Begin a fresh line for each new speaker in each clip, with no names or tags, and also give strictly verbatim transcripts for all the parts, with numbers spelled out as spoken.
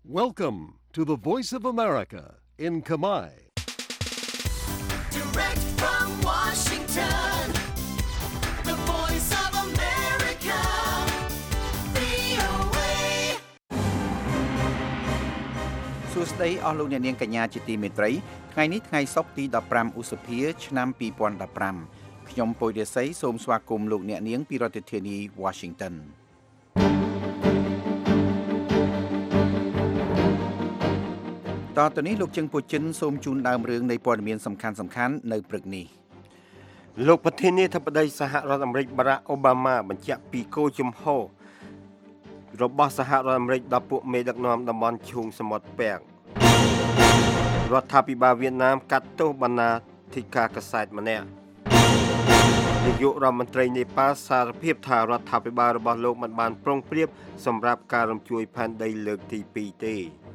Welcome to the Voice of America in Khmer.
Direct from Washington, the Voice of America, វី អូ เอ
សួស្តីអស់លោកអ្នកនាងកញ្ញាជាទីមេត្រីថ្ងៃនេះថ្ងៃសុក្រទីដប់ប្រាំឧសភាឆ្នាំពីរពាន់ដប់ប្រាំខ្ញុំពុយរិស័យសូមស្វាគមន៍លោកអ្នកនាងពីរដ្ឋធានី Washington តទៅនេះលោកជឹងពូចិនសូមជូនដើមរឿងនៃព័ត៌មានសំខាន់ៗនៅព្រឹកនេះ
លោកប្រធានាធិបតីសហរដ្ឋអាមេរិកបារ៉ាក់អូបាម៉ាបញ្ជាក់ពីគោលជំហររបស់សហរដ្ឋអាមេរិកដល់ពួកមេដឹកនាំតំបន់ឈូងសមុទ្រពាក់រដ្ឋាភិបាលវៀតណាមកាត់ទោសបណ្ណាធិការកាសែតម្នាក់នាយករដ្ឋមន្ត្រីនេប៉ាល់សារភាពថារដ្ឋាភិបាលរបស់លោកមិនបានប្រុងប្រៀបសម្រាប់ការរំជួយផែនដីលើកទីពីរទេ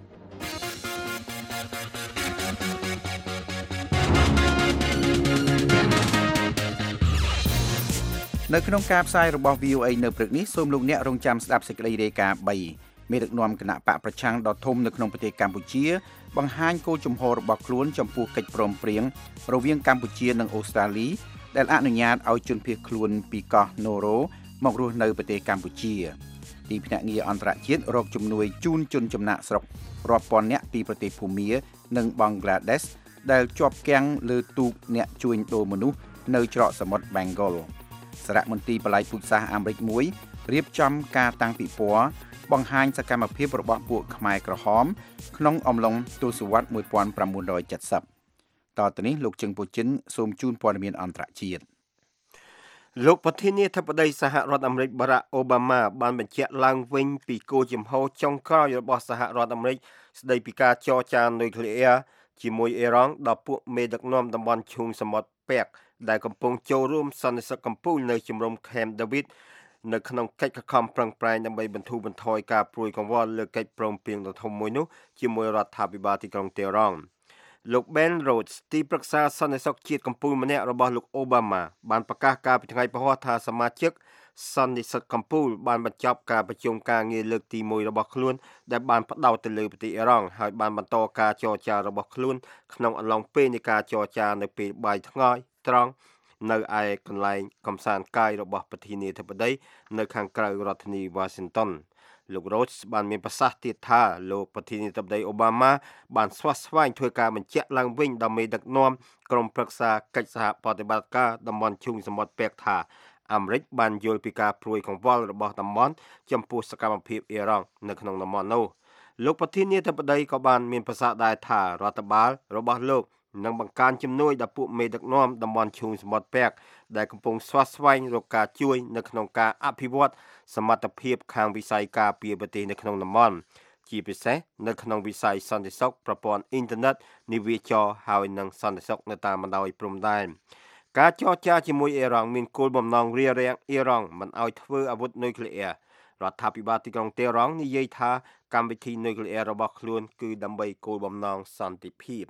នៅក្នុងការផ្សាយរបស់ វី អូ เอ នៅព្រឹកនេះសូមលោកអ្នករងចាំស្ដាប់សេចក្តីរាយការណ៍បីមេដឹកនាំគណៈបកប្រឆាំងដ៏ធំនៅក្នុងប្រទេសកម្ពុជាបង្ហាញគោលជំហររបស់ខ្លួនចំពោះកិច្ចព្រមព្រៀងរវាងកម្ពុជានិងអូស្ត្រាលីដែលអនុញ្ញាតឲ្យជនភៀសខ្លួនពីកោះណូរ៉ូមករស់នៅប្រទេសកម្ពុជាទីភ្នាក់ងារអន្តរជាតិរកជំនួយជូនជនចំណាក់ស្រុករាប់ពាន់នាក់ពីប្រទេសភូមានិងបង់ក្លាដេសដែលជាប់គាំងលើទូកអ្នកជួញដូរមនុស្សនៅច្រកសមុទ្រ Bengalសារមន្ត្រីបល្ល័ង្កពូជសាសន៍អាមេរិកមួយរៀបចំការតាំងពិព័រណ៍បង្ហាញសកម្មភាពរបស់ពួកខ្មែរក្រហមក្នុងអំឡុងទសវត្សរ៍nineteen seventyតទៅនេះលោកជឹងពូចិនសូមជូនព័ត៌មានអន្តរជាតិ
លោកប្រធានាធិបតីសហរដ្ឋអាមេរិកបារ៉ាក់អូបាម៉ាបានបញ្ជាក់ឡើងវិញពីគោលជំហរចុងក្រោយរបស់សហរដ្ឋអាមេរិកស្ដីពីការចរចានុយក្លេអ៊ែរជាមួយអ៊ីរ៉ង់ដល់ពួកមេដឹកនាំតំបន់ឈូងសមុទ្រពាក់ដែលកំពុងចូលរួមសន្និសីទកំពូលនៅជំរំ Camp David នៅក្នុងកិច្ចខិតខំប្រឹងប្រែងដើម្បីបន្ធូរបន្ថយការព្រួយកង្វល់លើកិច្ចព្រមព្រៀងដ៏ធំមួយនោះជាមួយរដ្ឋាភិបាលទីក្រុងតេហ៍រ៉ង់លោក Ben Rhodes ទីប្រឹក្សាសន្និសីទជាតិកំពូលម្នាក់របស់លោកអូបាម៉ាបានប្រកាសកាលពីថ្ងៃពហុថាសមាជិកសន្និសីទកំពូលបានបញ្ចប់ការប្រជុំការងារលើកទីមួយរបស់ខ្លួនដែលបានផ្ដោតទៅលើប្រទេសអ៊ីរ៉ង់ហើយបានបន្តការចរចារបស់ខ្លួនក្នុងអំឡុងពេលនៃការចរចានៅពេលបាយថ្ងាយត្រង់នៅឯកន្លែងកំសាន្តកាយរបស់ប្រធានាធិបតីនៅខាងក្រៅរដ្ឋធានី Washington លោក Rhodes បានមានប្រសាសន៍ទៀតថាលោកប្រធានាធិបតីអូបាម៉ាបានស្វាស្វែងធ្វើការបញ្ជាក់ឡើងវិញដល់មេដឹកនាំក្រុមប្រឹក្សាកិច្ចសហប្រតិបត្តិការតំបន់ឈូងសមុទ្រពាក់ថាអាមេរិកបានយល់ពីការព្រួយកង្វល់របស់តំបន់ចំពោះសកម្មភាពអ៊ីរ៉ង់នៅក្នុងតំបន់នោះលោកប្រធានាធិបតីក៏បានមានប្រសាសន៍ដែរថារដ្ឋបាលរបស់លោកនឹងបង្កើនជំនួយដល់ពួកមេដឹកនាំតំបន់ឈូងសមុទ្រពាក់ដែលកំពុងស្វាស្វែងរកការជួយនៅក្នុងការអភិវឌ្ឍសមត្ថភាពខាងវិស័យការពារប្រទេសនៅក្នុងតំបន់ជាពិសេសនៅក្នុងវិស័យសន្តិសុខប្រព័ន្ធអ៊ីនធឺណិតនាវាចរហើយនិងសន្តិសុខនៅតាមបណ្ដោយព្រំដែនការចរចាជាមួយអ៊ីរ៉ង់មានគោលបំណងរារាំងអ៊ីរ៉ង់មិនឲ្យធ្វើអាវុធនុយក្លេអ៊ែររដ្ឋាភិបាលទីក្រុងតេហ៍រ៉ង់និយាយថាកម្មវិធីនុយក្លេអ៊ែររបស់ខ្លួនគឺដើម្បីគោលបំណងសន្តិភាព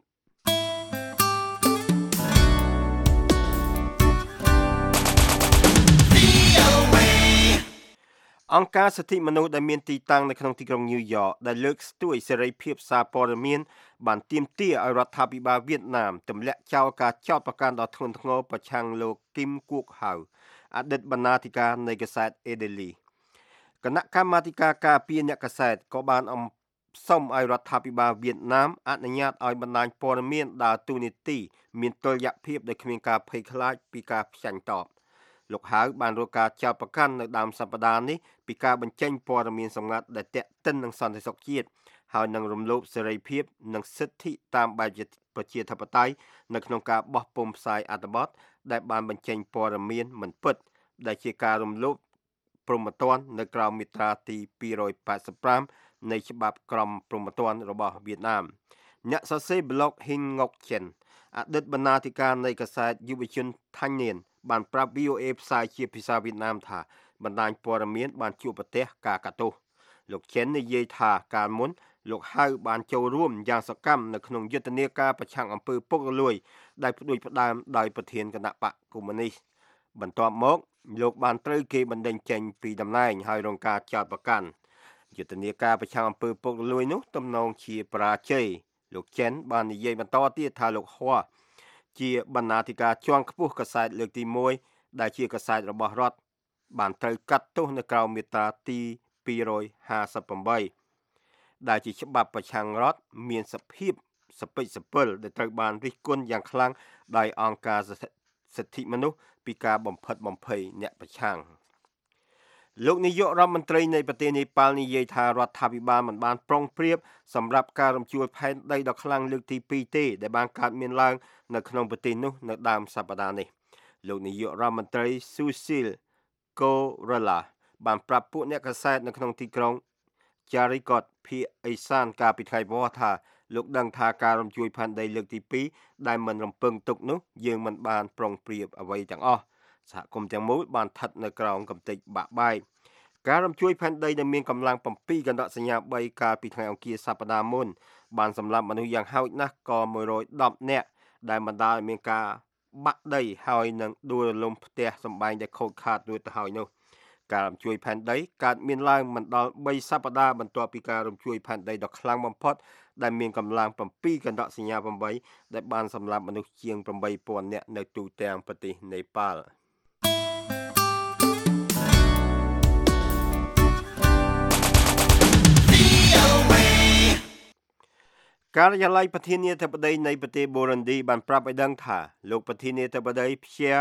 អង្គការសិទ្ធិមនុស្សដែលមានទីតាំងនៅក្នុងទីក្រុងញូវយ៉កដែលលើកស្ទួយសេរីភាពសារព័ត៌មានបានទាមទារឲ្យរដ្ឋាភិបាលវៀតណាមទម្លាក់ចោលការចោទប្រកាន់ដ៏ធ្ងន់ធ្ងរប្រឆាំងលោកគីមគួកហៅអតីតបណ្ណាធិការនៃកាសែត Daily គណៈកម្មាធិការការពារអ្នកកាសែតក៏បានអំសុំឲ្យរដ្ឋាភិបាលវៀតណាមអនុញ្ញាតឲ្យបណ្ដាញព័ត៌មានដើរតួនាទីមានតុល្យភាពដោយគ្មានការភ័យខ្លាចពីការផ្ចាញ់តបលោកហៅបានរកការចោទប្រកាន់នៅដើមសប្តាហ៍នេះពីការបញ្ចេញព័ត៌មានសម្ងាត់ដែលទាក់ទិននឹងសន្តិសុខជាតិហើយនឹងរំលោភសេរីភាពនិងសិទ្ធិតាមបែបប្រជាធិបតេយ្យនៅក្នុងការបោះពុម្ពផ្សាយអត្ថបទដែលបានបញ្ចេញព័ត៌មានមិនពិតដែលជាការរំលោភព្រហ្មទណ្ឌនៅក្រោមមាត្រាទីtwo eighty-fiveនៃច្បាប់ក្រមព្រហ្មទណ្ឌរបស់វៀតណាមអ្នកសរសេរប្លុក Hin Ngoc Chen អតីតបណ្ណាធិការនៃកាសែតយុវជនថាញ់នៀនបានប្រាប់ វី អូ เอ ផ្សាយជាភាសាវៀតណាមថាបណ្ដាញព័ត៌មានបានជួបប្រទះការកាត់ទោសលោក Chen និយាយថាកាលមុនលោកហៅបានចូលរួមយ៉ាងសកម្មនៅក្នុងយុទ្ធនាការប្រឆាំងអំពើពុករលួយដែលផ្ដួចផ្ដើមដោយប្រធានគណៈបកកុម្មុយនីសបន្ទាប់មកលោកបានត្រូវគេបណ្តេញចេញពីតំណែងហើយរងការចោទប្រកាន់យុទ្ធនាការប្រឆាំងអំពើពុករលួយនោះទំនងជាបរាជ័យលោកចិនបាននិយាយបន្តទៀតថាលោកហួរជាបណ្ណាធិការជាន់ខ្ពស់កាសែតលើកទីមួយដែលជាកាសែតរបស់រដ្ឋបានត្រូវកាត់ទោសនៅក្រោមមាត្រាទីពីរห้าสิบแปดដែលជាច្បាប់ប្រឆាំងរដ្ឋមានសភាពសពិចសពិលដែលត្រូវបានរិះគន់យ៉ាងខ្លាំងដោយអង្គការសិទ្ធិមនុស្សពីការបំផិតបំភ័យអ្នកប្រឆាំងលោកនាយករដ្ឋមន្ត្រីនៃប្រទេសនេប៉ាល់និយាយថារដ្ឋាភិបាលមិនបានប្រុងប្រៀបសម្រាប់ការរំជួលផែនដីដ៏ខ្លាំងលើកទីពីរទេដែលបានកើតមានឡើងនៅក្នុងប្រទេសនោះនៅដើមសប្តាហ៍នេះលោកនាយករដ្ឋមន្ត្រី Susil Korela បានប្រាប់ពួកអ្នកកាសែតនៅក្នុងទីក្រុង Charikot ភាគឦសានកាលពីថ្ងៃពុធថាលោកដឹងថាការរំជួលផែនដីលើកទីពីរដែលមិនរំពឹងទុកនោះយើងមិនបានប្រុងប្រៀបអ្វីទាំងអស់សហគមន៍ទាំងមូលបានស្ថិតនៅក្រោមកំទេចបាក់បែកការរំជួលផែនដីដែលមានកម្លាំងsevenកណ្ដកសញ្ញា3កាលពីថ្ងៃអង្គារសប្តាហ៍មុនបានសម្លាប់មនុស្សយ៉ាងហោចណាស់ក៏one hundred tenនាក់ដែលបណ្ដាលឲ្យមានការបាក់ដីហើយនឹងដួលរលំផ្ទះសម្បែងដែលខូចខាតរួចទៅហើយនោះការរំជួលផែនដីកើតមានឡើងមិនដល់threeសប្តាហ៍បន្ទាប់ពីការរំជួលផែនដីដ៏ខ្លាំងបំផុតដែលមានកម្លាំងsevenកណ្ដកសញ្ញាeightដែលបានសម្លាប់មនុស្សជាងeight thousandនាក់នៅទូទាំងប្រទេសនេប៉ាល់ការិយាល័យប្រធានាធិបតីនៃប្រទេសបូរុនឌីបានប្រាប់ឲ្យដឹងថាលោកប្រធានាធិបតី Pierre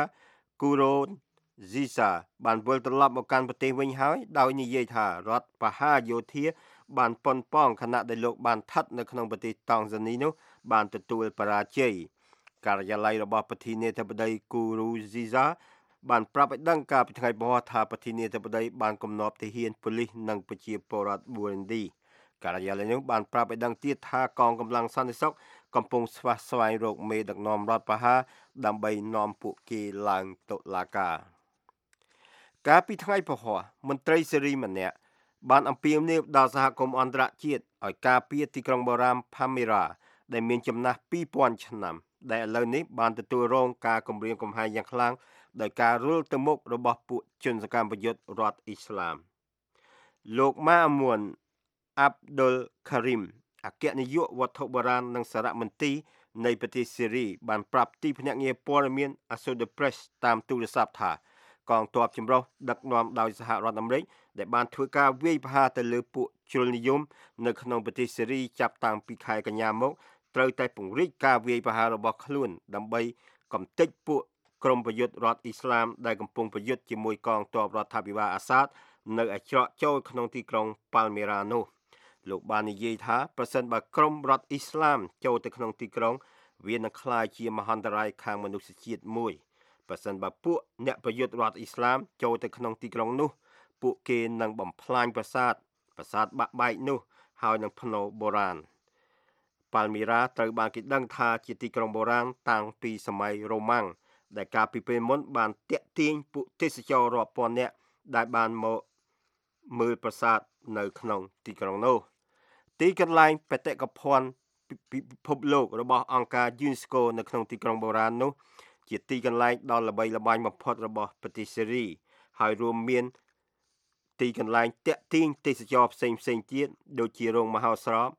Nkurunziza បានវិលត្រឡប់មកកាន់ប្រទេសវិញហើយដោយនិយាយថារដ្ឋបហាយោធាបានប៉ុនប៉ងខណៈដែលលោកបានស្ថិតនៅក្នុងប្រទេសតង់ហ្សានីនោះបានទទួលបរាជ័យការិយាល័យរបស់ប្រធានាធិបតី Nkurunziza បានប្រាប់ឲ្យដឹងកាលពីថ្ងៃពុធថាប្រធានាធិបតីបានគំនាប់ទាហានប៉ូលីសនិងប្រជាពលរដ្ឋបូរុនឌីការិយាល័យនោះបានប្រាប់ឲ្យដឹងទៀតថាកងកម្លាំងសន្តិសុខកំពុងស្វះស្វែងរកមេដឹកនាំរដ្ឋបហាដើម្បីនាំពួកគេឡើងតុលាការកាលពីថ្ងៃពហុមន្ត្រីសេរីម្នាក់បានអំពាវនាវដល់សហគមន៍អន្តរជាតិឲ្យការពារទីក្រុងបូរ៉ាមផាមេរ៉ាដែលមានចំណាស់two thousandឆ្នាំដែលឥឡូវនេះបានទទួលរងការគំរាមកំហែងយ៉ាងខ្លាំងដោយការរុលទៅមុខរបស់ពួកជនសកម្មប្រយុទ្ធរដ្ឋអ៊ីស្លាមលោកម៉ាមួនអាប់ដុលខារីមអគ្គនាយកវត្ថុបុរាណនិងសារមន្ទីរនៃប្រទេសសេរីបានប្រាប់ទីភ្នាក់ងារព័ត៌មាន Associated Press តាមទូរស័ព្ទថាកងទ័ពចម្រុះដឹកនាំដោយសហរដ្ឋអាមេរិកដែលបានធ្វើការវាយប្រហារទៅលើពួកជ្រុលនិយមនៅក្នុងប្រទេសសេរីចាប់តាំងពីខែកញ្ញាមកត្រូវតែពង្រីកការវាយប្រហាររបស់ខ្លួនដើម្បីកំទេចពួកក្រុមប្រយុទ្ធរដ្ឋអ៊ីស្លាមដែលកំពុងប្រយុទ្ធជាមួយកងទ័ពរដ្ឋាភិបាលអាសាដនៅឯច្រកចូលក្នុងទីក្រុងប៉ាល់មេរ៉ានោះលោកបាននិយាយថាប្រសិនបើក្រុមរដ្ឋអ៊ីស្លាមចូលទៅក្នុងទីក្រុងវានឹងក្លាយជាមហន្តរាយខាងមនុស្សជាតិមួយប្រសិនបើពួកអ្នកប្រយុទ្ធរដ្ឋអ៊ីស្លាមចូលទៅក្នុងទីក្រុងនោះពួកគេនឹងបំផ្លាញប្រាសាទប្រាសាទបាក់បែកនោះហើយនឹងភ្នូរបុរាណប៉ាល់មីរ៉ាត្រូវបានគេដឹងថាជាទីក្រុងបុរាណតាំងពីសម័យរ៉ូម៉ាំងដែលកាលពីពេលមុនបានទាក់ទាញពួកទេសចររាប់ពាន់នាក់ដែលបានមកមើលប្រាសាទនៅក្នុងទីក្រុងនោះទីកន្លែងបេតិកភណ្ឌពិភពលោករបស់អង្គការ UNESCO នៅក្នុងទីក្រុងបុរាណនោះជាទីកន្លែងដ៏ល្បីល្បាញបំផុតរបស់ប្រទេសសេរីហើយរួមមានទីកន្លែងតាក់ទាញទេសចរផ្សេងផ្សេងទៀតដូចជារោងមហោស្រព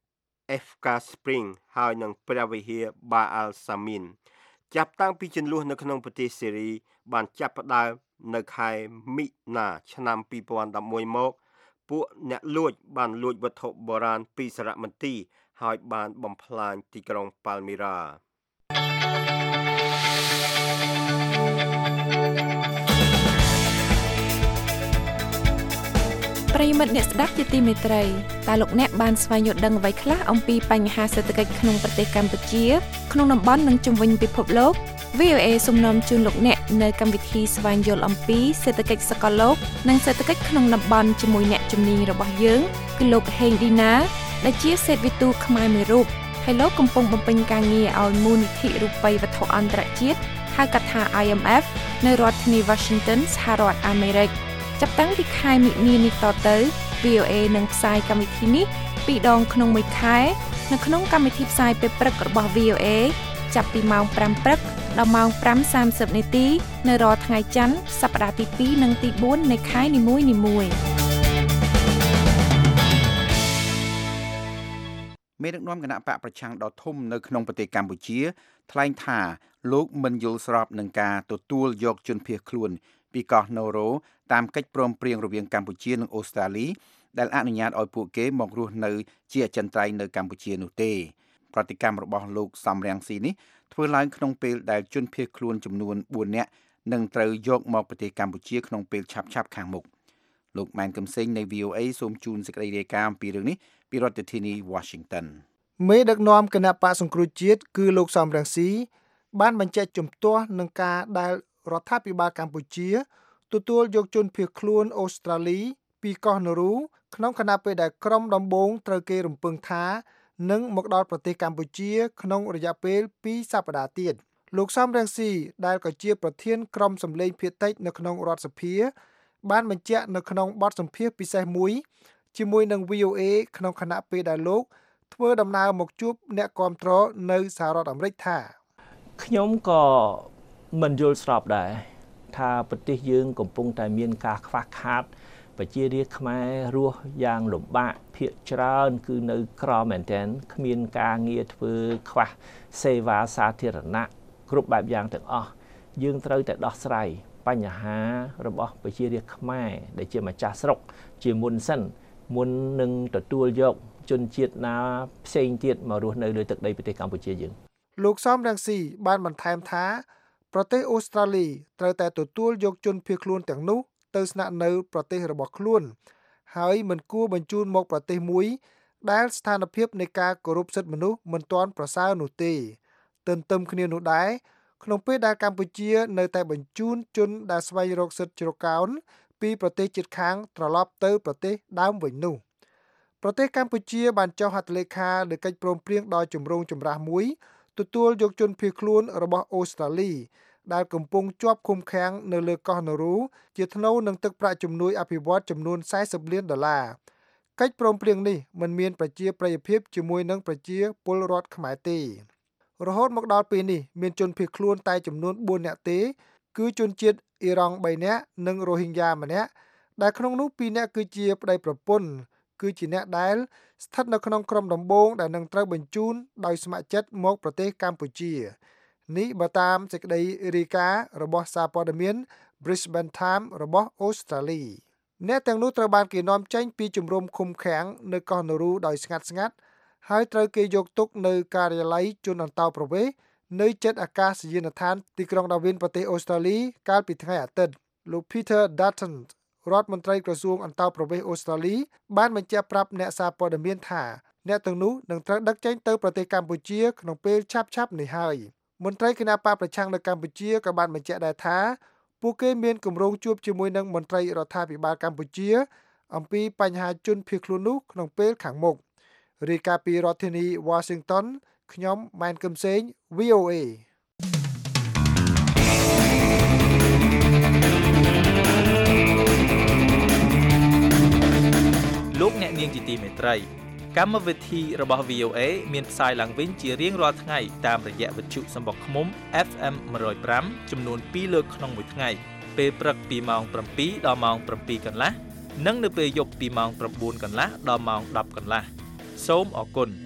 Efka Spring ហើយនិងព្រះវិហារ Baal Samin ចាប់តាំងពីជន្លោះនៅក្នុងប្រទេសសេរីបានចាប់ផ្ដើមនៅខែមិនាឆ្នាំtwo thousand elevenមកពួកអ្នកលួចបានលួចវត្ថុបុរាណពីសារមន្ទីរហើយបានបំផ្លាញទីក្រុងប៉ាល់មីរ៉ា
ប្រិយមិត្តអ្នកស្ដាប់ជាទីមេត្រីតើលោកអ្នកបានស្វែងយល់ដឹងអ្វីខ្លះអំពីបញ្ហាសេដ្ឋកិច្ចក្នុងប្រទេសកម្ពុជាក្នុងតំបន់និងជុំវិញពិភពលោក វី អូ เอ សូមនាំជូនលោកអ្នកនៅកម្មវិធីស្វែងយល់អំពីសេដ្ឋកិច្ចសកលលោកនិងសេដ្ឋកិច្ចក្នុងតំបន់ជាមួយអ្នកជំនាញរបស់យើងគឺលោកហេងឌីណាដែលជាសេដ្ឋវិទូខ្មែរមួយរូបហើយលោកកំពុងបំពេញការងារឲ្យមូលនិធិរូបិយវត្ថុអន្តរជាតិហៅកាត់ថា I M F នៅរដ្ឋធានី Washington សហរដ្ឋអាមេរិកចាប់តាំងពីខែមិនិនានេះតទៅ វី អូ เอ នឹងផ្សាយកម្មវិធីនេះពីរដងក្នុងមួយខែនៅក្នុងកម្មវិធីផ្សាយពេលព្រឹករបស់ វី អូ เอ ចាប់ពីម៉ោងfiveព្រឹកដល់ម៉ោងfive thirtyនាទីនៅរាល់ថ្ងៃច័ន្ទសប្តាហ៍ទីtwoនិងទីfourនៃខែនីមួយៗ
មេដឹកនាំគណៈបកប្រឆាំងដ៏ធំនៅក្នុងប្រទេសកម្ពុជាថ្លែងថាលោកមិនយល់ស្របនឹងការទទួលយកជនភៀសខ្លួនពីកោះណូរ៉ូតាមកិច្ចព្រមព្រៀងរវាងកម្ពុជានិងអូស្ត្រាលីដែលអនុញ្ញាតឲ្យពួកគេមករស់នៅជាអចិន្ត្រៃយ៍នៅកម្ពុជានោះទេប្រតិកម្មរបស់លោកសំរងស៊ីនេះធ្វើឡើងក្នុងពេលដែលជនភៀសខ្លួនចំនួនបួននាក់នឹងត្រូវយកមកប្រទេសកម្ពុជាក្នុងពេលឆាប់ៗខាងមុខលោកម៉ែនកឹមសេងនៃ វី អូ អេ សូមជូនសេចក្តីរាយការណ៍អំពីរឿងនេះពីរដ្ឋធានី Washington
មេដឹកនាំគណៈបកសង្គ្រោះជាតិគឺលោកសំរងស៊ីបានបញ្ជាក់ជំទាស់នឹងការដែលរដ្ឋាភិបាលកម្ពុជាទទួលយកជនភៀសខ្លួនអូស្ត្រាលីពីកោះណូរូក្នុងខណៈពេលដែលក្រុមដំបូងត្រូវគេរំពឹងថានឹងមកដល់ប្រទេសកម្ពុជាក្នុងរយៈពេលពីរសប្តាហ៍ទៀតលោកសំរងស៊ីដែលក៏ជាប្រធានក្រុមសម្លេងភាគតិចនៅក្នុងរដ្ឋសភាបានបញ្ជាក់នៅក្នុងបទសម្ភាសន៍ពិសេសមួយជាមួយនឹង វី អូ អេ ក្នុងខណៈពេលដែលលោកធ្វើដំណើរមកជួបអ្នកគាំទ្រនៅសហរដ្ឋអាមេរិកថា
ខ្ញុំក៏មិនយល់ស្របដែរថាប្រទេសយើងកំពុងតែមានការខ្វះខាតប្រជារាស្ត្រខ្មែររស់យ៉ាងលំបាកភាគច្រើនគឺនៅក្រមែនទែនគ្មានការងារធ្វើខ្វះសេវាសាធារណៈគ្រប់បែបយ៉ាងទាំងអស់យើងត្រូវតែដោះស្រាយបញ្ហារបស់ប្រជារាស្ត្រខ្មែរដែលជាម្ចាស់ស្រុកជាមុនសិនមុននឹងទទួលយកជនជាតិណាផ្សេងទៀតមករស់នៅលើទឹកដីប្រទេសកម្ពុជាយើង
លោកសំរងស៊ីបានបន្ថែមថាប្រទេសអូស្ត្រាលីត្រូវតែទទួលយកជនភៀសខ្លួនទាំងនោះទៅស្នាក់នៅប្រទេសរបស់ខ្លួនហើយមិនគួរបញ្ជូនមកប្រទេសមួយដែលស្ថានភាពនៃការគោរពសិទ្ធិមនុស្សមិនទាន់ប្រសើរនោះទេទន្ទឹមគ្នានោះដែរក្នុងពេលដែលកម្ពុជានៅតែបញ្ជូនជនដែលស្វែងរកសិទ្ធិជ្រកកោនពីប្រទេសជិតខាងត្រឡប់ទៅប្រទេសដើមវិញនោះប្រទេសកម្ពុជាបានចុះហត្ថលេខាលើកិច្ចព្រមព្រៀងដ៏ចម្រូងចម្រាសមួយទទួលយកជនភៀសខ្លួនរបស់អូស្ត្រាលីដែលកំពុងជាប់ឃុំឃាំងនៅលើកោះណូរូជាថ្នូវនឹងទឹកប្រាក់ជំនួយអភិវឌ្ឍចំនួនសែសិបលានដុល្លារកិច្ចព្រមព្រៀងនេះមិនមានប្រជាប្រិយភាពជាមួយនឹងប្រជាពលរដ្ឋខ្មែរទេរហូតមកដល់ពេលនេះមានជនភៀសខ្លួនតែចំនួនបួននាក់ទេគឺជនជាតិអ៊ីរ៉ង់បីនាក់និងរ៉ូហីញ៉ាម្នាក់ដែលក្នុងនោះពីរនាក់គឺជាប្តីប្រពន្ធគឺជាអ្នកដែលស្ថិតនៅក្នុងក្រុមដំបូងដែលនឹងត្រូវបញ្ជូនដោយស្ម័គ្រចិត្តមកប្រទេសកម្ពុជានេះបើតាមសេចក្តីរាយការណ៍របស់សារព័ត៌មាន Brisbane Times របស់អូស្ត្រាលីអ្នកទាំងនោះត្រូវបានគេនាំចេញពីជំរំឃុំឃាំងនៅកោះណូរូដោយស្ងាត់ស្ងាត់ហើយត្រូវគេយកទុកនៅការិយាល័យជនអន្តោប្រវេសន៍នៅជិតអាកាសយានដ្ឋានទីក្រុងដាវិនប្រទេសអូស្ត្រាលីកាលពីថ្ងៃអាទិត្យលោក Peter Dutton រដ្ឋមន្ត្រីក្រសួងអន្តោប្រវេសន៍អូស្ត្រាលីបានបញ្ជាក់ប្រាប់អ្នកសារព័ត៌មានថាអ្នកទាំងនោះនឹងត្រូវដឹកចេញទៅប្រទេសកម្ពុជាក្នុងពេលឆាប់ៗនេះហើយមន្ត្រីគណៈបកប្រឆាំងនៅកម្ពុជាក៏បានបញ្ជាក់ដែរថាពួកគេមានគម្រោងជួបជាមួយនឹងមន្ត្រីរដ្ឋាភិបាលកម្ពុជាអំពីបញ្ហាជនភៀសខ្លួននោះក្នុងពេលខាងមុខរាយការណ៍ពីរដ្ឋធានី Washington ខ្ញុំម៉ែនកឹមសេង វី អូ អេ
លោកអ្នកនាងជាទីមេត្រីកម្មវិធីរបស់ វី អូ អេ មានផ្សាយឡើងវិញជារៀងរាល់ថ្ងៃតាមរយៈវិទ្យុសម្បុកឃ្មុំ អេฟ អេម one oh five ចំនួនពីរលើកក្នុងមួយថ្ងៃពេលព្រឹកពីម៉ោងsevenដល់ម៉ោងsevenកន្លះនិងនៅពេលយប់ពីម៉ោងnineកន្លះដល់ម៉ោងtenកន្លះសូមអរគុណ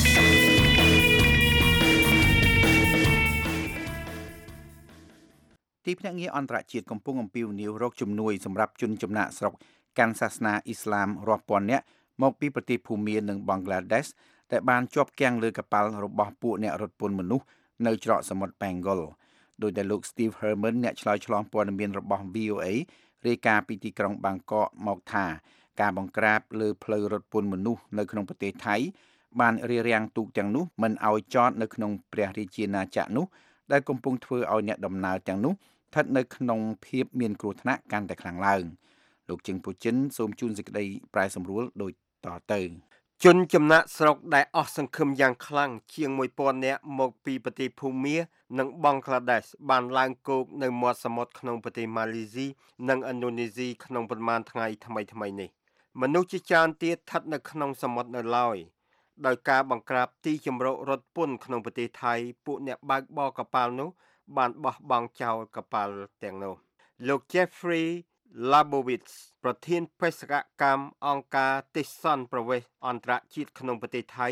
ទីភ្នាក់ងារអន្តរជាតិកំពុងអំពាវនាវរកជំនួយសម្រាប់ជនចំណាក់ស្រុកកាន់សាសនាអ៊ីស្លាមរាប់ពាន់នាក់មកពីប្រទេសភូមានិងបង់ក្លាដេសដែលបានជាប់គាំងលើកប៉ាល់របស់ពួកអ្នករត់ពន្ធមនុស្សនៅច្រកសមុទ្រ Bengal ដោយដែលលោក Steve Herman អ្នកឆ្លើយឆ្លងព័ត៌មានរបស់ វី អូ អេ រាយការណ៍ពីទីក្រុងបាងកកមកថាការបង្ក្រាបលើផ្លូវរត់ពន្ធមនុស្សនៅក្នុងប្រទេសថៃបានរារាំងទូកទាំងនោះមិនឲ្យចតនៅក្នុងព្រះរាជាណាចក្រនោះដែលកំពុងធ្វើឲ្យអ្នកដំណើរទាំងនោះស្ថិតនៅក្នុងភាពមានគ្រោះថ្នាក់កាន់តែខ្លាំងឡើងលោកជឹងពូចិនសូមជូនសេចក្តីប្រែសម្រួលដូចតទៅ
ជនចំណាក់ស្រុកដែលអស់សង្ឃឹមយ៉ាងខ្លាំងជាងone thousandនាក់មកពីប្រទេសភូមានិងបង់ក្លាដេសបានឡើងគោកនៅមាត់សមុទ្រក្នុងប្រទេសម៉ាឡេស៊ីនិងឥណ្ឌូនេស៊ីក្នុងប្រមាណថ្ងៃថ្មីៗនេះមនុស្សជាច្រើនទៀតស្ថិតនៅក្នុងសមុទ្រនៅឡើយដោយការបង្ក្រាបទីជម្រករត់ពន្ធក្នុងប្រទេសថៃពួកអ្នកបើកបរកប៉ាល់នោះបានបោះបង់ចោលកប៉ាល់ទាំងនោះលោក Jeffrey Labowitz ប្រធានបេសកកម្មអង្គការទេសន្តប្រវេសន៍អន្តរជាតិក្នុងប្រទេសថៃ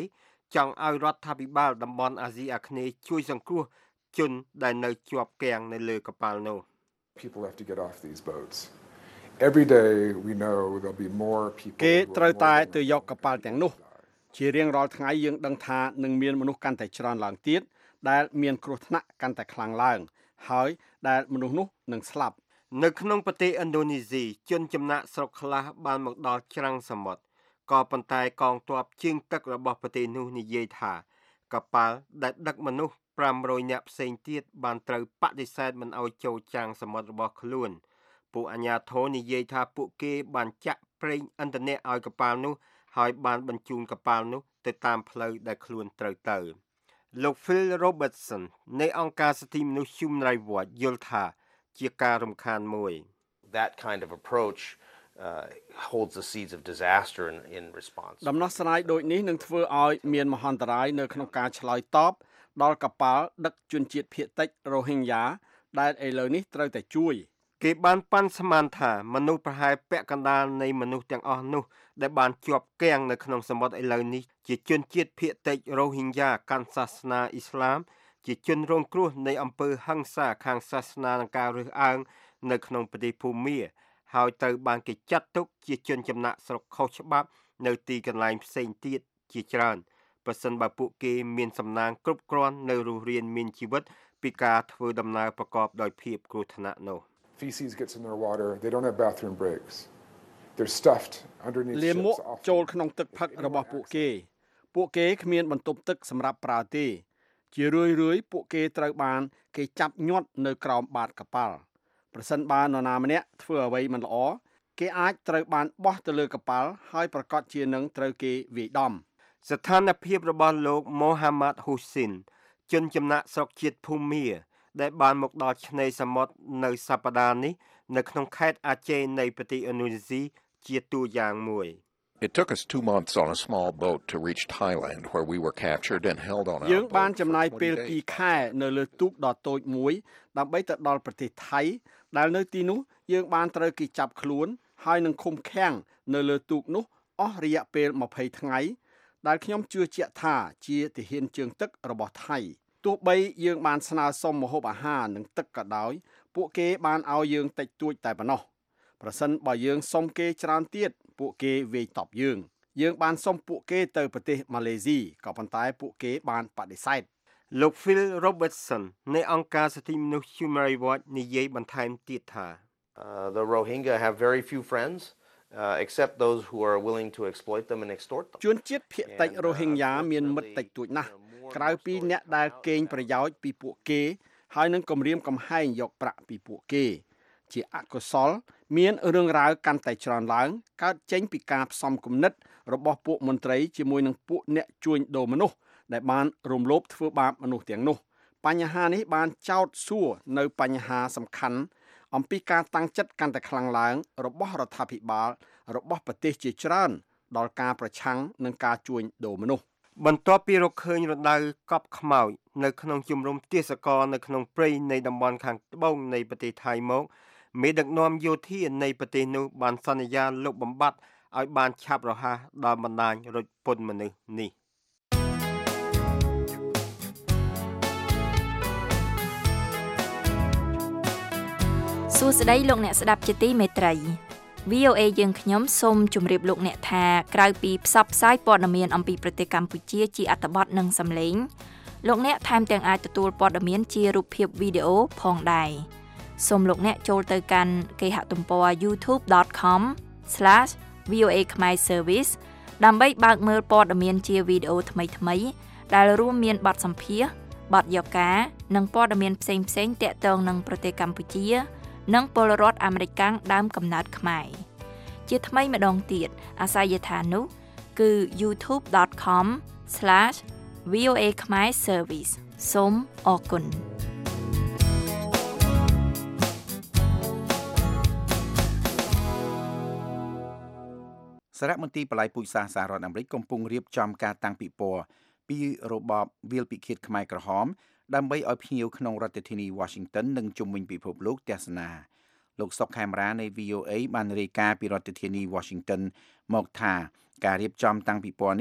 ចង់ឲ្យរដ្ឋាភិបាលតំបន់អាស៊ីអាគ្នេយ៍ជួយសង្គ្រោះជនដែលនៅជាប់គាំងនៅលើកប៉ាល់នោះ
People have to get off these boats. Every day we know there'll be more people
គេត្រូវតែទៅយកកប៉ាល់ទាំងនោះជារៀងរាល់ថ្ងៃយើងដឹងថានឹងមានមនុស្សកាន់តែច្រើនឡើងទៀតដែលមានគ្រោះថ្នាក់កាន់តែខ្លាំងឡើងហើយដែលមនុស្សនោះនឹងស្លាប់
នៅក្នុងប្រទេសឥណ្ឌូនេស៊ីជនចំណាក់ស្រុកខ្លះបានមកដល់ច្រាំងសមុទ្រក៏ប៉ុន្តែកងទ័ពជើងទឹករបស់ប្រទេសនោះនិយាយថាកប៉ាល់ដែលដឹកមនុស្សfive hundredនាក់ផ្សេងទៀតបានត្រូវបដិសេធមិនឲ្យចូលច្រាំងសមុទ្ររបស់ខ្លួនពួកអាជ្ញាធរនិយាយថាពួកគេបានចាក់ប្រេងឥន្ធនៈឲ្យកប៉ាល់នោះហើយបានបញ្ជូនកប៉ាល់នោះទៅតាមផ្លូវដែលខ្លួនត្រូវទៅលោក Phil Robertson នៃអង្គការសិទ្ធិមនុស្ស Human Rights Watch យល់ថាជាការរំខានមួយ
That kind of approach uh, holds the seeds of disaster in, in response
ដំណោះស្រាយដូចនេះនឹងធ្វើឲ្យមានមហន្តរាយនៅក្នុងការឆ្លើយតបដល់កប៉ាល់ដឹកជនជាតិភៀតតិច Rohingya ដែលឥឡូវនេះត្រូវតែជួយ
គេបានប៉ាន់ស្មានថាមនុស្សប្រហែលពាក់កណ្ដាលនៃមនុស្សទាំងអស់នោះដែលបានជាប់គាំងនៅក្នុងសមុទ្រឥឡូវនេះជាជនជាតិភៀតតិច Rohingya កាន់សាសនាអ៊ីស្លាមជាជនរងគ្រោះនៃអំពើហិង្សាខាងសាសនានិងការរើសអើងនៅក្នុងប្រទេសភូមាហើយត្រូវបានគេចាត់ទុកជាជនចំណាក់ស្រុកខុសច្បាប់នៅទីកន្លែងផ្សេងទៀតជាច្រើនប្រសិនបើពួកគេមានសំណាងគ្រប់គ្រាន់នៅរស់រានមានជីវិតពីការធ្វើដំណើរប្រកបដោយភាពគ្រោះថ្នាក់នោះ
Feces gets in their water. They don't have bathroom breaks. They're stuffed underneath
លាមក
ships.
ចូលក្នុងទឹកផឹករបស់ពួកគេពួកគេគ្មានបន្ទប់ទឹកសម្រាប់ប្រើទេជារឿយរឿយពួកគេត្រូវបានគេចាប់ញាត់នៅក្រោមបាតកប៉ាល់ប្រសិនបើនរណាម្នាក់ធ្វើអ្វីមិនល្អគេអាចត្រូវបានបោះទៅលើកប៉ាល់ហើយប្រកាសជានឹងត្រូវគេវាយដំ
ស្ថានភាពរបស់លោក Mohammad Hussein ជនចំណាក់ស្រុកជាតិភូមាដែលបានមកដល់ឆ្នេរសមុទ្រនៅសប្តាហ៍នេះនៅក្នុងខេត្តអាចេនៃប្រទេសឥណ្ឌូនេស៊ីជាតួយ៉ាងមួយ
It took us two months on a small boat to reach Thailand where we were captured and held on our boat.
យើងបានចំណាយពេលtwoខែនៅលើទូកដ៏តូចមួយដើម្បីទៅដល់ប្រទេសថៃដែលនៅទីនោះយើងបានត្រូវគេចាប់ខ្លួនហើយនឹងឃុំឃាំងនៅលើទូកនោះអស់រយៈពេលtwentyថ្ងៃដែលខ្ញុំជឿជាក់ថាជាទាហានជើងទឹករបស់ថៃទោះបីយើងបានស្នើសុំម្ហូបអាហារនិងទឹកក៏ដោយពួកគេបានឲ្យយើងតិចតួចតែប៉ុណ្ណោះប្រសិនបើយើងសុំគេច្រើនទៀតពួកគេវាយតប់យើងយើងបានសុំពួកគេទៅប្រទេសម៉ាឡេស៊ីក៏ប៉ុន្តែពួកគេបានបដិសេធ
លោក Phil Robertson នៃអង្គការសិទ្ធិមនុស្ស Human Rights Watch និយាយបន្ថែមទៀតថា
uh, The Rohingya have very few friends uh, except those who are willing to exploit them and extort them
ជនជាតិភៀតតិច Rohingya មានមិត្តតិចតួចណាស់ក្រៅពីអ្នកដែលកេងប្រយោជន៍ពីពួកគេហើយនឹងគំរាមកំហែងយកប្រាក់ពីពួកគេជាអកុសលមានរឿងរ៉ាវកាន់តែច្រើនឡើងកើតចេញពីការផ្សំគំនិតរបស់ពួកមន្ត្រីជាមួយនឹងពួកអ្នកជួញដូរមនុស្សដែលបានរំលោភធ្វើបាបមនុស្សទាំងនោះបញ្ហានេះបានចោទសួរនៅបញ្ហាសំខាន់អំពីការតាំងចិត្តកាន់តែខ្លាំងឡើងរបស់រដ្ឋាភិបាលរបស់ប្រទេសជាច្រើនដល់ការប្រឆាំងនឹងការជួញដូរមនុស្ស
បន្ទាប់ពីរកឃើញរណ្ដៅកប់ខ្មោចនៅក្នុងជំរំទេសកលនៅក្នុងព្រៃនៃតំបន់ខាងត្បូងនៃប្រទេសថៃមកមេដឹកនាំយោធានៃប្រទេសនោះបានសន្យាលុបបំបាត់ឲ្យបានឆាប់រហ័សដល់បណ្ដាញរត់ពន្ធមនុស្សនេះ
សួស្តីលោកអ្នកស្ដាប់ជាទីមេត្រី វី អូ អេ យើងខ្ញុំសូមជម្រាបលោកអ្នកថាក្រៅពីផ្សព្វផ្សាយព័ត៌មានអំពីប្រទេសកម្ពុជាជាអត្ថបទនិងសំឡេងលោកអ្នកថែមទាំងអាចទទួលព័ត៌មានជារូបភាពវីដេអូផងដែរសូមលោកអ្នកចូលទៅកាន់គេហទំព័រ ยูทูบ ដត ខម ស្លាស វី អូ អេ Khmer Service ដើម្បីបើកមើលព័ត៌មានជាវីដេអូថ្មីៗដែលរួមមានបទសម្ភាសន៍បទយកានិងព័ត៌មានផ្សេងៗទាក់ទងនឹងប្រទេសកម្ពុជានិងពលរដ្ឋអាមេរិកកាំងដើមកំណើតខ្មែរជាថ្មីម្ដងទៀតអាសយដ្ឋាននោះគឺ ยูทูบ ដត ខម ស្លាស វី អូ អេ Khmer Service សូមអរគុណ
សារមន្ទីរបល្ល័យពូជសាសន៍សហរដ្ឋអាមេរិកកំពុងរៀបចំការតាំងពិព័រណ៍ពីរបបវាលពិឃាតខ្មែរក្រហមដើម្បីឲ្យភ្ញៀវក្នុងរដ្ឋធានី Washington និងជុំវិញពិភពលោកទស្សនាលោកសុកខេមរានៃ វី អូ អេ បានរាយការណ៍ពីរដ្ឋធានី Washington មកថាការរៀបចំតាំងពិព័រណ៍នេះ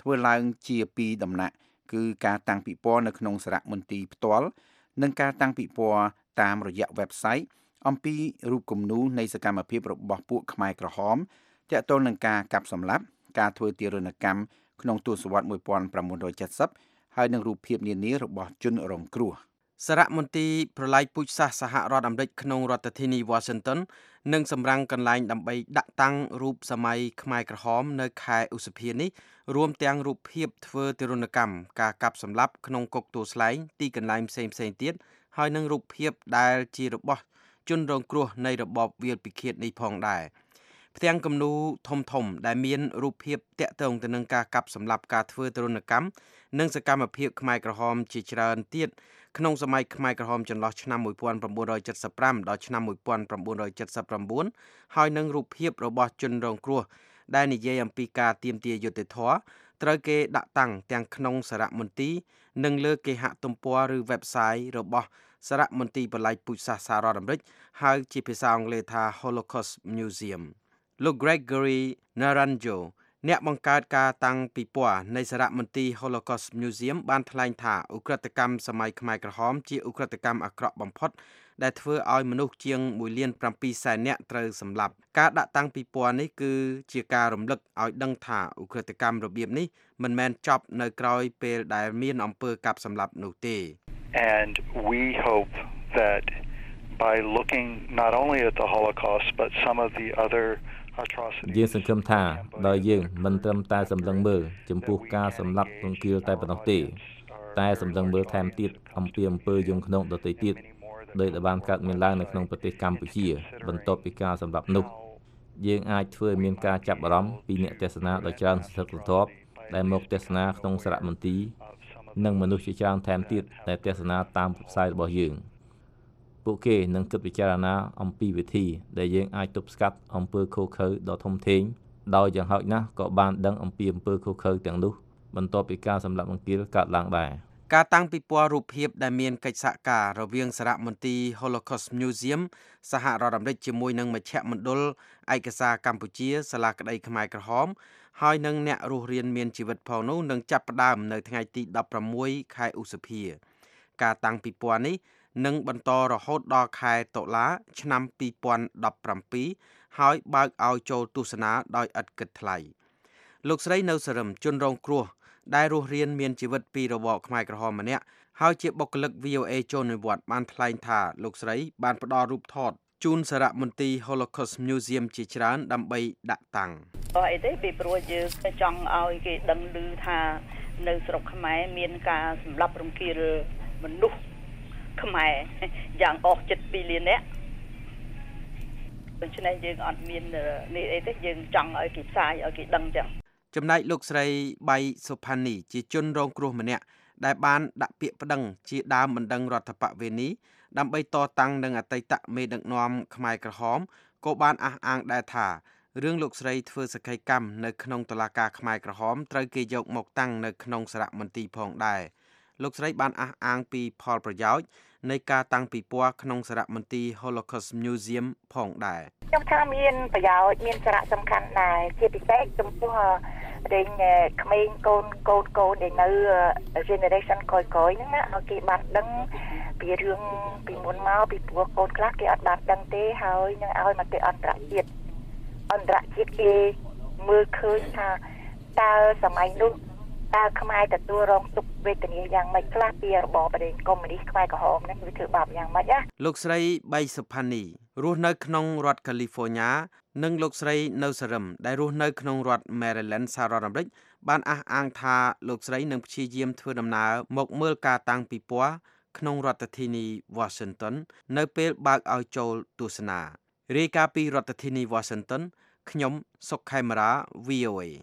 ធ្វើឡើងជាពីរដំណាក់គឺការតាំងពិព័រណ៍នៅក្នុងសារមន្ទីរផ្ទាល់និងការតាំងពិព័រណ៍តាមរយៈ website អំពីរូបគំនូរនៃសកម្មភាពរបស់ពួកខ្មែរក្រហមទាក់ទងនឹងការកាប់សម្លាប់ការធ្វើទារុណកម្មក្នុងទសវត្សរ៍nineteen seventyហើយនឹងរូបភាពនានារបស់ជនរងគ្រោះ
សារមន្ទីរប្រឡាយពូជសាសន៍សហរដ្ឋអាមេរិកក្នុងរដ្ឋធានី Washington នឹងសម្រាំងកន្លែងដើម្បីដាក់តាំងរូបសម័យខ្មែរក្រហមនៅខែឧសភានេះរួមទាំងរូបភាពធ្វើទារុណកម្មការកាប់សម្លាប់ក្នុងគុកទួលស្លែងទីកន្លែងផ្សេងៗទៀតហើយនឹងរូបភាពដែលជារបស់ជនរងគ្រោះនៃរបបវាលពិឃាតនេះផងដែរផ្ទាំងគំនូរធំធំដែលមានរូបភាពតាក់ទងទៅនឹងការកាប់សម្លាប់ការធ្វើទារុណកម្មនិងសកម្មភាពខ្មែរក្រហមជាច្រើនទៀតក្នុងសម័យខ្មែរក្រហមចន្លោះឆ្នាំnineteen seventy-fiveដល់ឆ្នាំnineteen seventy-nineហើយនឹងរូបភាពរបស់ជនរងគ្រោះដែលនិយាយអំពីការទាមទារយុត្តិធម៌ត្រូវគេដាក់តាំងទាំងក្នុងសារមន្ទីរនិងលើគេហទំព័រឬ website របស់សារមន្ទីរបល្ល័យពូជសាសន៍សហរដ្ឋអាមេរិកហៅជាភាសាអង់គ្លេសថា Holocaust Museum លោក Gregory Naranjo អ្នកបង្កើតការតាំងពិព័រណ៍នៃសារមន្ទីរ Holocaust Museum បានថ្លែងថាឧក្រិដ្ឋកម្មសម័យខ្មែរក្រហមជាឧក្រិដ្ឋកម្មអាក្រក់បំផុតដែលធ្វើឲ្យមនុស្សជាងoneលានsevenសែននាក់ត្រូវសម្លាប់ការដាក់តាំងពិព័រណ៍នេះគឺជាការរំលឹកឲ្យដឹងថាឧក្រិដ្ឋកម្មរបៀបនេះមិនមែនចប់នៅក្រោយពេលដែលមានអំពើកាប់សម្លាប់នោះទេ
And we hope that by looking not only at the Holocaust but some of the other atrocities
យើងសង្ឃឹមថាដោយយើងមិនត្រឹមតែសម្លឹងមើលចំពោះការសម្លាប់រង្គាលតែប៉ុណ្ណោះទេតែសម្លឹងមើលថែមទៀតអំពីអំពើយងខ្នងដទៃទៀតដោយដែលបានកើតមានឡើងនៅក្នុងប្រទេសកម្ពុជាបន្ទាប់ពីការសម្លាប់នោះយើងអាចធ្វើឲ្យមានការចាប់អារម្មណ៍ពីអ្នកទេសនាដ៏ច្រើនសន្ធឹកសន្ធាប់ដែលមកទេសនាក្នុងសារមន្ទីរនិងមនុស្សជាច្រើនថែមទៀតដែលទេសនាតាមវិបសាយរបស់យើងពួកគេនឹងគិតពិចារណាអំពីវិធីដែលយើងអាចទប់ស្កាត់អំពើឃោរឃៅដ៏ធំធេងដោយយ៉ាងហោចណាស់ក៏បានដឹងអំពីអំពើឃោរឃៅទាំងនោះបន្ទាប់ពីការសម្លាប់រង្គាលកើតឡើងដែរ
ការតាំងពិព័រណ៍រូបភាពដែលមានកិច្ចសហការរវាងសារមន្ទីរ Holocaust Museum សហរដ្ឋអាមេរិកជាមួយនឹងមជ្ឈមណ្ឌលឯកសារកម្ពុជាសាលាក្តីខ្មែរក្រហមហើយនឹងអ្នករស់រានមានជីវិតផងនោះនឹងចាប់ផ្ដើមនៅថ្ងៃទីsixteenខែឧសភាការតាំងពិព័រណ៍នេះនឹងបន្តរហូតដល់ខែតុលាឆ្នាំtwenty seventeenហើយបើកឲ្យចូលទស្សនាដោយឥតគិតថ្លៃលោកស្រីនៅសរឹមជនរងគ្រោះដែលរស់រានមានជីវិតពីរបបខ្មែរក្រហមម្នាក់ហើយជាបុគ្គលិក V O A ចូលនិវត្តន៍បានថ្លែងថាលោកស្រីបានផ្ដល់រូបថតជូនសារមន្ទីរ Holocaust Museum ជាច្រើនដើម្បីដាក់តាំង
អីទេពីព្រោះយើងចង់ឲ្យគេដឹងឮថានៅស្រុកខ្មែរមានការសម្លាប់រង្គាលមនុស្សខ្មែរយ៉ាងអស់ចិត្តtwoលាននាក់ដូច្នេះយើងអត់មាននេះអីទេយើងចង់ឲ្យគេផ្សាយឲ្យគេដឹងចឹង
ចំណែកលោកស្រីបៃសុផានីជាជនរងគ្រោះម្នាក់ដែលបានដាក់ពាក្យប្តឹងជាដើមបណ្ដឹងរដ្ឋបវេនីដើម្បីតតាំងនឹងអតីតមេដឹកនាំខ្មែរក្រហមក៏បានអះអាងដែរថារឿងលោកស្រីធ្វើសក្ខីកម្មនៅក្នុងតុលាការខ្មែរក្រហមត្រូវគេយកមកតាំងនៅក្នុងសារមន្ទីរផងដែរលោកស្រីបានអះអាងពីផលប្រយោជន៍នៃការតាំងពិព័រណ៍ក្នុងសារមន្ទីរ Holocaust Museum ផងដែរ
ខ្ញុំថាមានប្រយោជន៍មានសារៈសំខាន់ដែរជាពិសេសចំពោះដែលក្មេងកូនកូនកូនដែលនៅ generation ក្រោយៗហ្នឹងណាឲ្យគេបានដឹងពីរឿងពីមុនមកពីព្រោះកូនខ្លះគេអត់បានដឹងទេហើយនឹងឲ្យមកទៅអន្តរជាតិអន្តរជាតិគេមើលឃើញថាតើសម័យនោះតើខ្មែរទទួលរងទុក្ខវេទនាយ៉ាងម៉េចខ្លះពីរបបប្រទេសកុម្មុយនីសខ្មែរក្រហមហ្នឹងវាធ្វើបាបយ៉ាងម៉េចណា
លោកស្រីបៃសុផានីរស់នៅក្នុងរដ្ឋ California និងលោកស្រីនៅសរឹមដែលរស់នៅក្នុងរដ្ឋ Maryland សហរដ្ឋអាមេរិកបានអះអាងថាលោកស្រីនឹងព្យាយាមធ្វើដំណើរមកមើលការតាំងពិព័រណ៍ក្នុងរដ្ឋធានី Washington នៅពេលបើកឲ្យចូលទស្សនារាយការណ៍ពីរដ្ឋធានី Washington ខ្ញុំសុកខេមរា V O A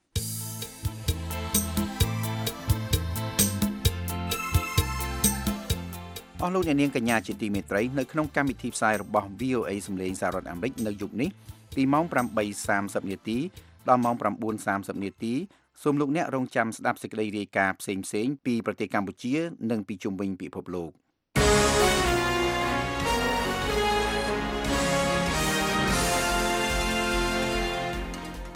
អស់លោកអ្នកនាងកញ្ញាជាទីមេត្រីនៅក្នុងកម្មវិធីផ្សាយរបស់ V O A សម្លេងសហរដ្ឋអាមេរិកនៅយប់នេះពីម៉ោងeight thirtyនាទីដល់ម៉ោងnine thirtyនាទីសូមលោកអ្នករងចាំស្ដាប់សេចក្តីរាយការណ៍ផ្សេងៗពីប្រទេសកម្ពុជានិងពីជុំវិញពិភពលោក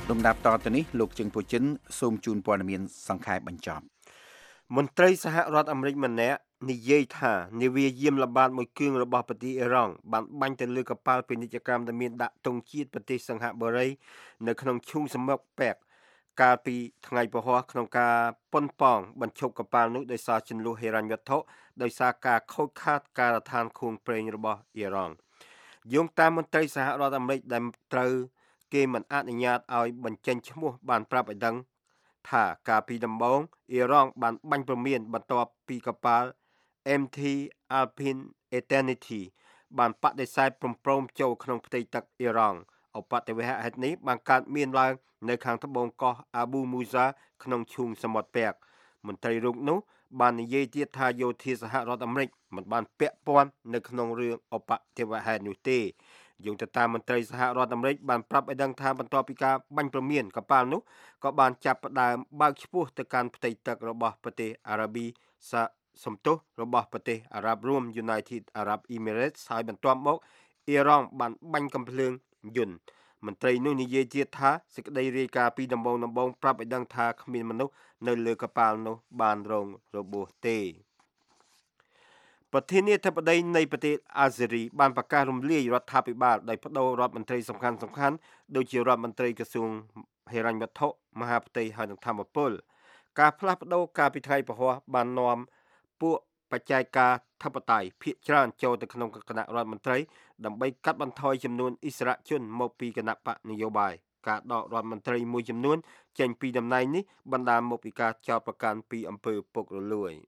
លំដាប់តទៅនេះលោកជឹងពូចិនសូមជូនព័ត៌មានសង្ខេបបញ្ចប់
មន្ត្រីសហរដ្ឋអាមេរិកម្នាក់និយាយថានាវាយាមល្បាតមួយគ្រឿងរបស់ប្រទេសអ៊ីរ៉ង់បានបាញ់ទៅលើកប៉ាល់ពាណិជ្ជកម្មដែលមានដាក់ទង់ជាតិប្រទេសសិង្ហបុរីនៅក្នុងឈូងសមុទ្រប៉ែកកាលពីថ្ងៃពហុក្នុងការប៉ុនប៉ងបញ្ឈប់កប៉ាល់នោះដោយសារជន្លោះហិរញ្ញវត្ថុដោយសារការខូចខាតការដ្ឋានខួងប្រេងរបស់អ៊ីរ៉ង់យោងតាមមន្ត្រីសហរដ្ឋអាមេរិកដែលត្រូវគេមិនអនុញ្ញាតឲ្យបញ្ចេញឈ្មោះបានប្រាប់ឲ្យដឹងថាកាលពីដំបូងអ៊ីរ៉ង់បានបាញ់ព្រមានបន្ទាប់ពីកប៉ាល់ เอ็ม ที Alpine Eternity បានបដិសេធព្រមព្រមចូលក្នុងផ្ទៃទឹកអ៊ីរ៉ង់ឧបទ្ទវហេតុនេះបានកើតមានឡើងនៅខាងត្បូងកោះ Abu Musa ក្នុងឈូងសមុទ្រប៉ែកមន្ត្រីរូបនោះបាននិយាយទៀតថាយោធាសហរដ្ឋអាមេរិកមិនបានពាក់ព័ន្ធនៅក្នុងរឿងឧបទ្ទវហេតុនោះទេយោងទៅតាមមន្ត្រីសហរដ្ឋអាមេរិកបានប្រាប់ឲ្យដឹងថាបន្ទាប់ពីការបាញ់ព្រមានកប៉ាល់នោះក៏បានចាប់ផ្ដើមបើកឆ្ពោះទៅកាន់ផ្ទៃទឹករបស់ប្រទេសអារ៉ាប៊ីសាសំទុះរបស់ប្រទេសអារ៉ាប់រួម United Arab Emirates ហើយបន្ទាប់មកអ៊ីរ៉ង់បានបាញ់កំភ្លើងយន្តមន្ត្រីនោះនិយាយទៀតថាសេចក្តីរាយការណ៍ពីដំបងដំបងប្រាប់ឲ្យដឹងថាគ្មានមនុស្សនៅលើកប៉ាល់នោះបានរងរបួសទេប្រធានាធិបតីនៃប្រទេសអាហ្សេរីបានប្រកាសរំលាយរដ្ឋាភិបាលដោយបដូររដ្ឋមន្ត្រីសំខាន់សំខាន់ដូចជារដ្ឋមន្ត្រីក្រសួងហិរញ្ញវត្ថុមហាផ្ទៃហើយនិងធម្មពលការផ្លាស់ប្ដូរការពីថ្ងៃពហុបាននាំពួកបច្ចេកាធិបតេយ្យភាគច្រើនចូលទៅក្នុងគណៈរដ្ឋមន្ត្រីដើម្បីកាត់បន្ថយចំនួនអិសរាជជនមកពីគណៈបកនយោបាយការដករដ្ឋមន្ត្រីមួយចំនួនចេញពីតំណែងនេះបណ្ដាលមកពីការចោទប្រកាន់ពីអំពើពុករលួយ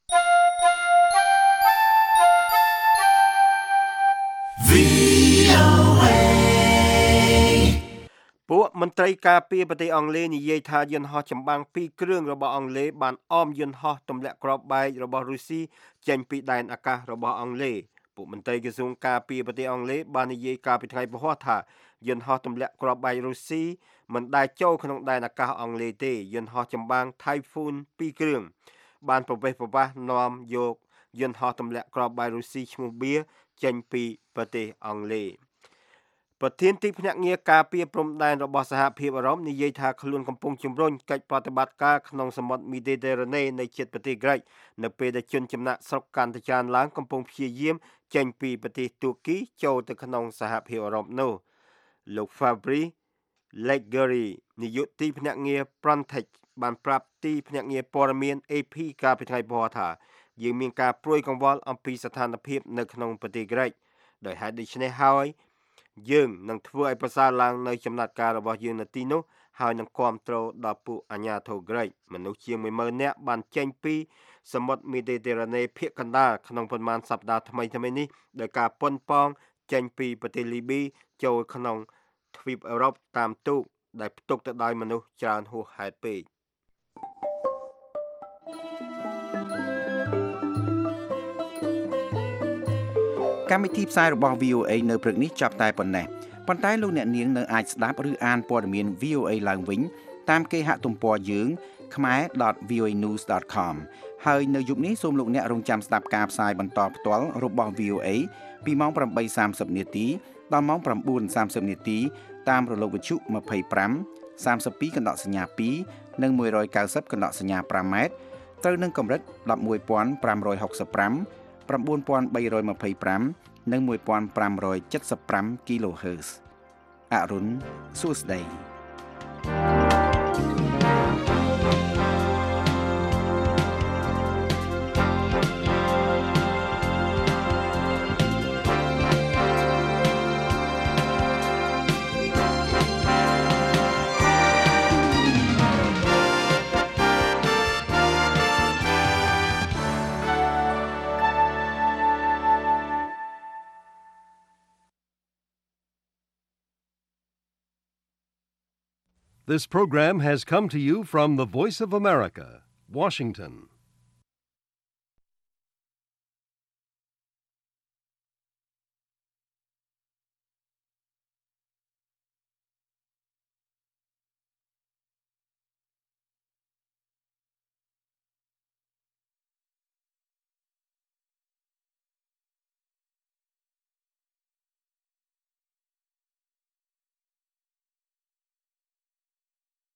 ពួកមន្ត្រីការពារប្រទេសអង់គ្លេសនិយាយថាយន្តហោះចម្បាំងពីរគ្រឿងរបស់អង់គ្លេសបានអមយន្តហោះទម្លាក់គ្រាប់បែករបស់រុស្ស៊ីចេញពីដែនអាកាសរបស់អង់គ្លេសពួកមន្ត្រីក្រសួងការពារប្រទេសអង់គ្លេសបាននិយាយកាលពីថ្ងៃពហុថាយន្តហោះទម្លាក់គ្រាប់បែករុស្ស៊ីមិនដែលចូលក្នុងដែនអាកាសអង់គ្លេសទេយន្តហោះចម្បាំង Typhoon ពីរគ្រឿងបានប្រវេសប្រវាសនាំយកយន្តហោះទម្លាក់គ្រាប់បែករុស្ស៊ីឈ្មោះ Bear ចេញពីប្រទេសអង់គ្លេសប្រធានទីភ្នាក់ងារការពារព្រំដែនរបស់សហភាពអឺរ៉ុបនិយាយថាខ្លួនកំពុងជំរុញកិច្ចប្រតិបត្តិការក្នុងសមុទ្រមីដេតេរ៉ាណេនៅជិតប្រទេសក្រិកនៅពេលដែលជនចំណាក់ស្រុកកាន់តែច្រើនឡើងកំពុងព្យាយាមចេញពីប្រទេសទួរគីចូលទៅក្នុងសហភាពអឺរ៉ុបនោះលោក Fabrice Leggeri នាយកទីភ្នាក់ងារ Frontex បានប្រាប់ទីភ្នាក់ងារព័ត៌មាន เอ พี កាលពីថ្ងៃពហុថាយើងមានការព្រួយកង្វល់អំពីស្ថានភាពនៅក្នុងប្រទេសក្រិកដោយហេតុដូច្នេះហើយយើងនឹងធ្វើឲ្យប្រសើរឡើងនៅចំណាត់ការរបស់យើងនៅទីនោះហើយនឹងគាំទ្រដល់ពួកអាជ្ញាធរក្រិកមនុស្សជាង មួយម៉ឺន នាក់បានចេញពីសមុទ្រមីដេតេរ៉ាណេភាគកណ្ដាលក្នុងប៉ុន្មានសប្តាហ៍ថ្មីៗនេះដោយការប៉ុនប៉ងចេញពីប្រទេសលីប៊ីចូលក្នុងទ្វីបអឺរ៉ុបតាមទូកដែលផ្ទុកទៅដោយមនុស្សច្រើនហួសហេតុពេក
កម្មវិធីផ្សាយរបស់ វី អូ เอ នៅព្រឹកនេះចាប់តែប៉ុណ្ណេះប៉ុន្តែលោកអ្នកនាងនៅអាចស្ដាប់ឬអានព័ត៌មាន វី អូ เอ ឡើងវិញតាមគេហទំព័រយើង khmer dot v o a news dot com ហើយនៅយប់នេះសូមលោកអ្នករងចាំស្ដាប់ការផ្សាយបន្តផ្ទាល់របស់ វី អូ เอ ពីម៉ោង ប្រាំបីសាមសិប នាទីដល់ម៉ោង ប្រាំបួនសាមសិប នាទីតាមរលកវិទ្យុ ยี่สิบห้า สามสิบสอง កណ្ដកសញ្ញាtwoនិងone ninety កណ្ដកសញ្ញាfiveម៉ែត្រត្រូវនឹងកម្រិតeleven thousand five hundred sixty-five nine thousand three hundred twenty-fiveនិងone thousand five hundred seventy-five គីឡូហឺតซ์អរុនសួស្តី
This program has come to you from the Voice of America, Washington.